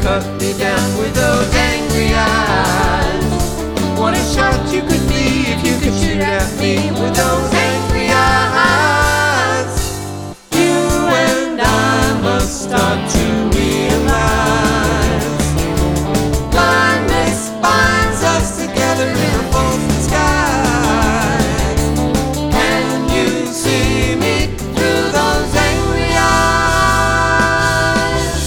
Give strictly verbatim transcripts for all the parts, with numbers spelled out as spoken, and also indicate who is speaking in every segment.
Speaker 1: cut me down with those angry eyes. What a shot you could be if you could shoot at me with those angry eyes. You and I must start to realize blindness binds us together in a false disguise. Can you see me through those angry eyes?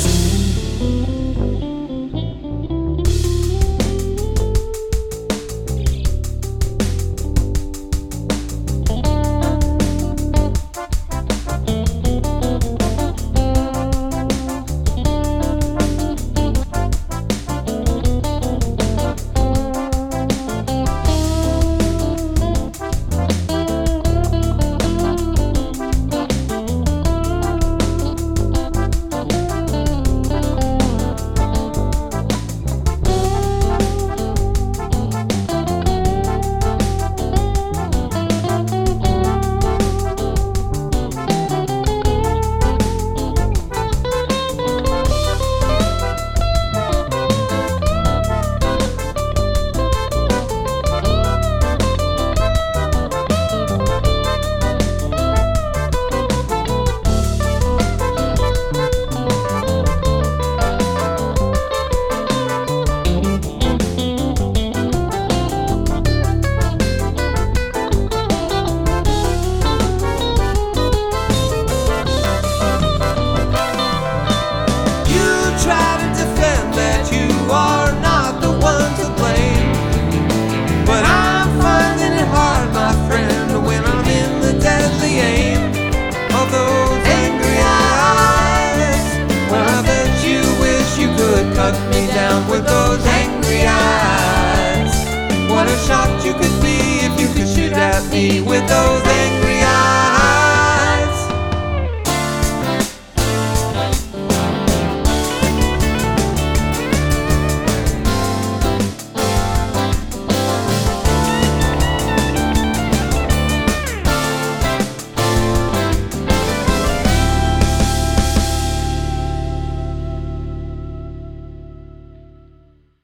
Speaker 1: Cut me down with those angry eyes. What a shot you could be if you could shoot at me with those